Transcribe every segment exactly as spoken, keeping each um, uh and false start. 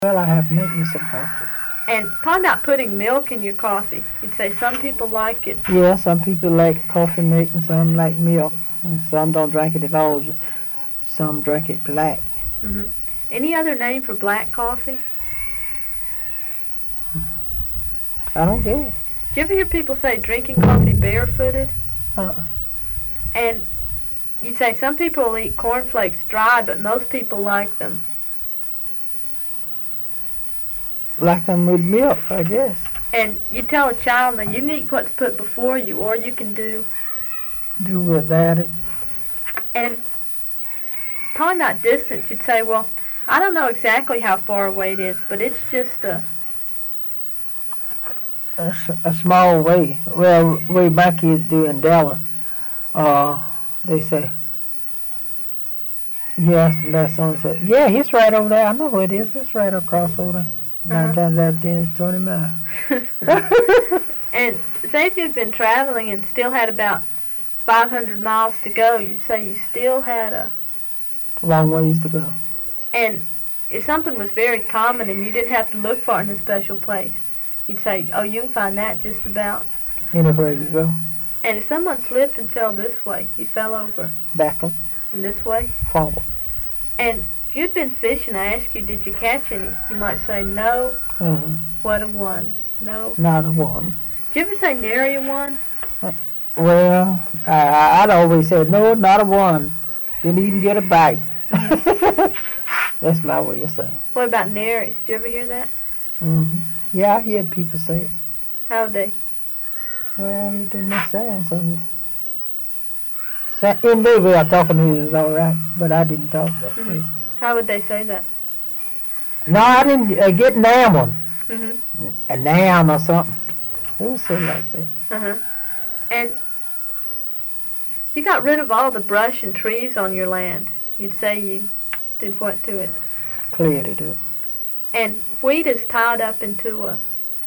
Well, I have to make me some coffee. And talking about putting milk in your coffee, you'd say some people like it. Yeah, some people like coffee milk and some like milk. And some don't drink it at all. Some drink it black. hmm Any other name for black coffee? I don't get it. Do you ever hear people say drinking coffee barefooted? Uh-uh. And you say some people will eat cornflakes dry, but most people like them. Like them with milk, I guess. And you tell a child that you can eat what's put before you, or you can do. Do without it. And talking about distance, you'd say, well, I don't know exactly how far away it is, but it's just a... A, s- a small way. Well, way my kids do in Dallas. Uh, they say, you ask them about something, say, yeah, it's right over there. I know where it is. It's right across over there. Nine Uh-huh. times out of ten, it's twenty miles. And say if you'd been traveling and still had about five hundred miles to go, you'd say you still had a... Long ways to go. And if something was very common and you didn't have to look for it in a special place, you'd say, oh, you can find that just about. Anywhere you go. And if someone slipped and fell this way, he fell over, Backward, and this way, forward. and if you'd been fishing, I asked you, did you catch any? You might say, no, Mm-hmm. what a one. No. Not a one. Did you ever say nary a one? Well, I, I- I'd always say, no, not a one. Didn't even get a bite. That's my way of saying it. What about nary? Did you ever hear that? hmm Yeah, I hear people say it. How would they? Well, it didn't make sense. So, so in their way of talking to you was all right, but I didn't talk that way. Mhm. How would they say that? No, I didn't uh, get noun one. hmm A noun or something. They would say like that. Uh-huh. And if you got rid of all the brush and trees on your land, you'd say you did what to it? Cleared it up. And wheat is tied up into a...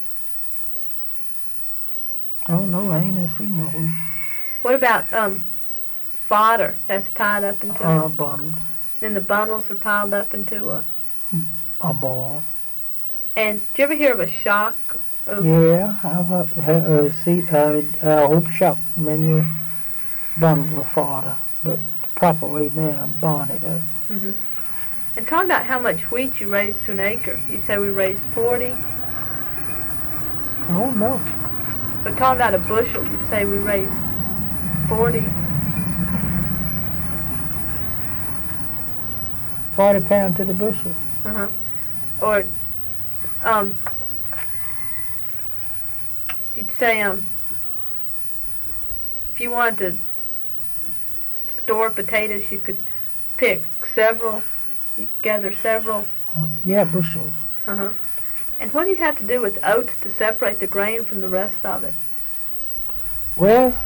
I don't know. I ain't never seen no wheat. What about um fodder that's tied up into Uh, a... bundle. Then the bundles are piled up into a... A ball. And did you ever hear of a shock? Of, Yeah, I've uh, uh, see, uh, uh, hope shop when you bundle of fodder, but the proper way now, bond it up. hmm And talking about how much wheat you raised to an acre, you'd say we raised forty. I don't know. But talking about a bushel, you'd say we raised forty. Forty pound to the bushel. Uh-huh. Or, um, you'd say, um, if you wanted to store potatoes, you could pick several, you could gather several. Uh, yeah, bushels. Uh-huh. And what do you have to do with oats to separate the grain from the rest of it? Well,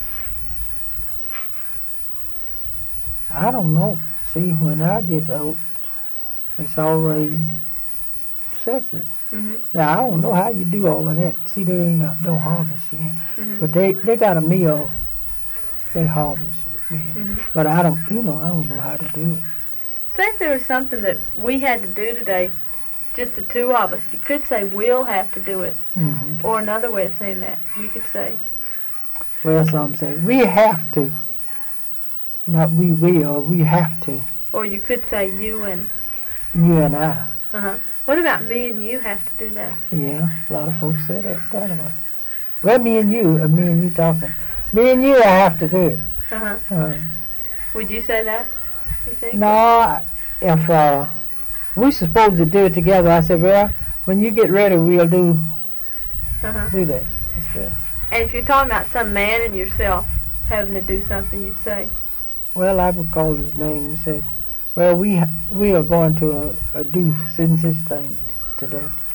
I don't know. See, when I get oats, it's always separate. Mm-hmm. Now, I don't know how you do all of that. See, they ain't got no harvest yet. Mm-hmm. But they, they got a mill. They harvest it. Yeah. Mm-hmm. But I don't, you know, I don't know how to do it. Say if there was something that we had to do today, just the two of us, you could say we'll have to do it. hmm Or another way of saying that, you could say, Well, some say, we have to. Not we will, we have to. or you could say you and, You and I. uh-huh. What about me and you have to do that? Yeah, a lot of folks say that, that way. Well, me and you, or me and you talking. Me and you, I have to do it. Uh-huh. Uh, Would you say that, you think? no, I- if uh, we supposed to do it together, I said, well, when you get ready, we'll do Uh-huh. do that. That's good. And if you're talking about some man and yourself having to do something, you'd say, Well, I would call his name and say, well, we ha- we are going to uh, uh, do such and such thing today.